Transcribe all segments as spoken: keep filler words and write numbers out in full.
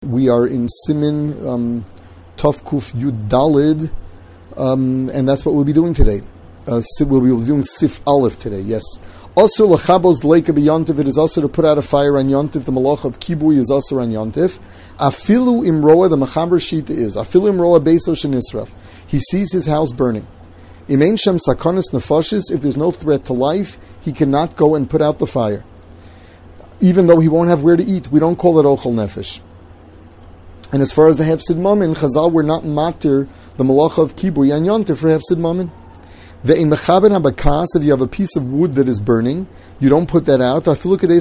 we are in Simin um, Tov Kuf Yud Dalid, um, and that's what we'll be doing today. Uh, we'll be doing Sif Aleph today, yes. Also, Lachabos Dleika B'Yontif, it is also to put out a fire on Yontif. The Malach of Kibui is also on Yontif. Afilu Imroa, the Machaber Shita is, Afilu Imroa Beiso Shenisraf. He sees his house burning. Imein Shem Sakonis Nefashis, if there's no threat to life, he cannot go and put out the fire. Even though he won't have where to eat. We don't call it Ochel Nefesh. And as far as the Hefsid Mamin, Chazal were not matir the Malacha of Kibui and Yontif for Hefsid Mamin. Ve'im Mechaben HaBakas, if you have a piece of wood that is burning, you don't put that out.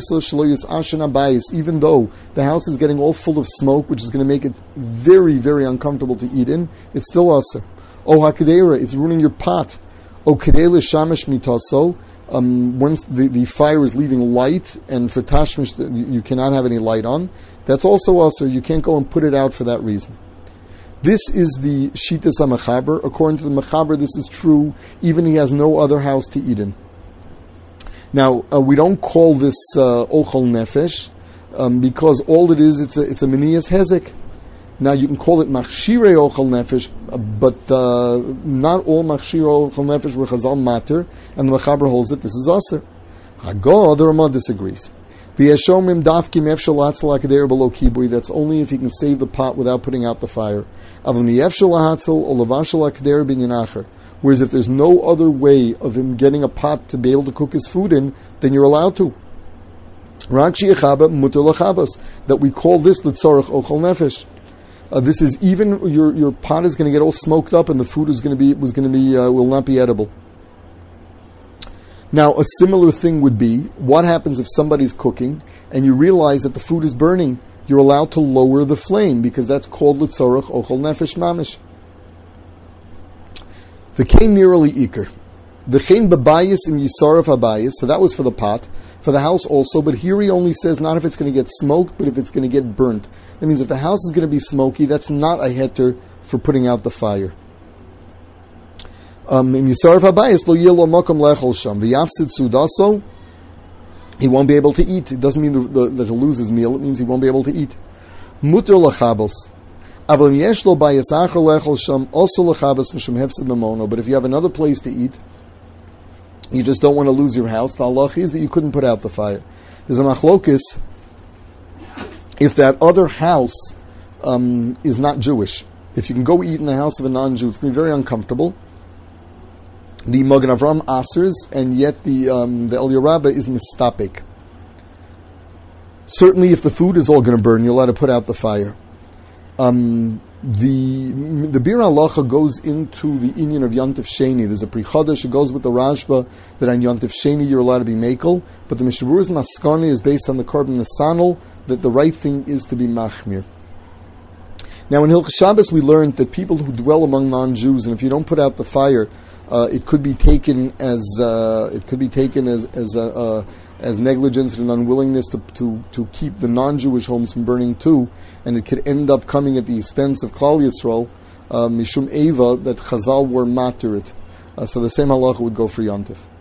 Even though the house is getting all full of smoke, which is going to make it very, very uncomfortable to eat in, it's still aser. O Hakadera, it's ruining your pot. O Kadela Shamish Mitaso, um, once the, the fire is leaving light, and for Tashmish you cannot have any light on, that's also aser. You can't go and put it out for that reason. This is the Shitas HaMachaber. According to the Machaber, this is true even he has no other house to eat in. Now, uh, we don't call this uh, Ochel Nefesh um, because all it is, it's a, it's a Meniyas Hezek. Now, you can call it Machshirei Ochel Nefesh, uh, but uh, not all Machshirei Ochel Nefesh were Chazal Mater, and the Machaber holds it, this is Aser. Hagah, the Ramah disagrees. That's only if he can save the pot without putting out the fire. Whereas if there's no other way of him getting a pot to be able to cook his food in, then you're allowed to. That we call this l'tzorach ochel nefesh. Uh, this is even your your pot is going to get all smoked up, and the food is going to be was going to be uh, will not be edible. Now, a similar thing would be, what happens if somebody's cooking and you realize that the food is burning? You're allowed to lower the flame, because that's called l'tzorach ochel nefesh mamish. The kain nirali iker. The kain babayis im yisaraf habayis, so that was for the pot, for the house also, but here he only says not if it's going to get smoked, but if it's going to get burnt. That means if the house is going to be smoky, that's not a heter for putting out the fire. Um, he won't be able to eat. It doesn't mean the, the, that he'll lose his meal. It means he won't be able to eat. Mutter lachabos. But if you have another place to eat, you just don't want to lose your house, the halach is that you couldn't put out the fire. There's a machlokis if that other house um, is not Jewish. If you can go eat in the house of a non-Jew, it's going to be very uncomfortable. The Magen Avram asers, and yet the um, the Eliyah Rabbah is mistapik. Certainly, if the food is all going to burn, you're allowed to put out the fire. Um, the the Bir Halacha goes into the inyan of Yontif Sheni. There's a Pri Chodesh, it goes with the Rashba that on Yontif Sheni you're allowed to be makel, but the Mishnah Maskani is based on the Korban Nesanel that the right thing is to be machmir. Now, in Hilchos Shabbos we learned that people who dwell among non-Jews, and if you don't put out the fire, Uh, it could be taken as uh, it could be taken as as uh, uh, as negligence and an unwillingness to, to to keep the non-Jewish homes from burning too, and it could end up coming at the expense of Klal Yisrael, uh, mishum eva, that Chazal were matir it. Uh, so the same halacha would go for Yontif.